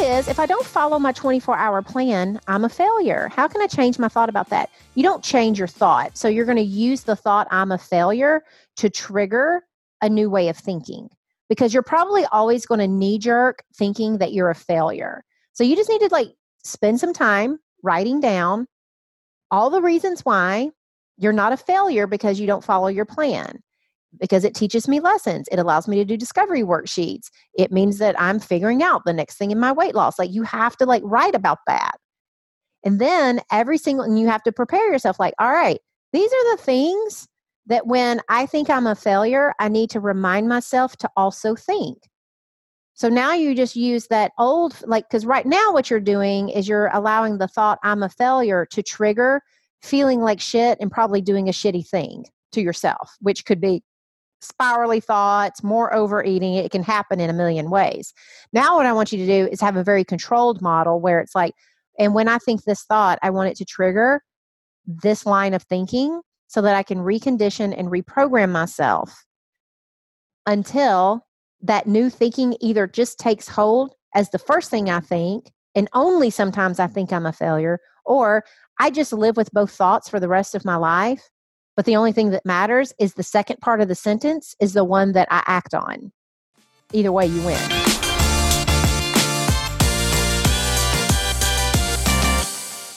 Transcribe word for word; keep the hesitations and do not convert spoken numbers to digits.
is, if I don't follow my twenty-four hour plan, I'm a failure. How can I change my thought about that? You don't change your thought. So you're going to use the thought, I'm a failure, to trigger a new way of thinking, because you're probably always going to knee jerk thinking that you're a failure. So you just need to like spend some time writing down all the reasons why you're not a failure because you don't follow your plan. Because it teaches me lessons. It allows me to do discovery worksheets. It means that I'm figuring out the next thing in my weight loss. Like, you have to like write about that. And then every single, and you have to prepare yourself like, all right, these are the things that when I think I'm a failure, I need to remind myself to also think. So now you just use that old, like, because right now what you're doing is you're allowing the thought, I'm a failure, to trigger feeling like shit and probably doing a shitty thing to yourself, which could be spirally thoughts, more overeating. It can happen in a million ways. Now what I want you to do is have a very controlled model where it's like, and when I think this thought, I want it to trigger this line of thinking so that I can recondition and reprogram myself until that new thinking either just takes hold as the first thing I think, and only sometimes I think I'm a failure, or I just live with both thoughts for the rest of my life. But the only thing that matters is the second part of the sentence is the one that I act on. Either way, you win.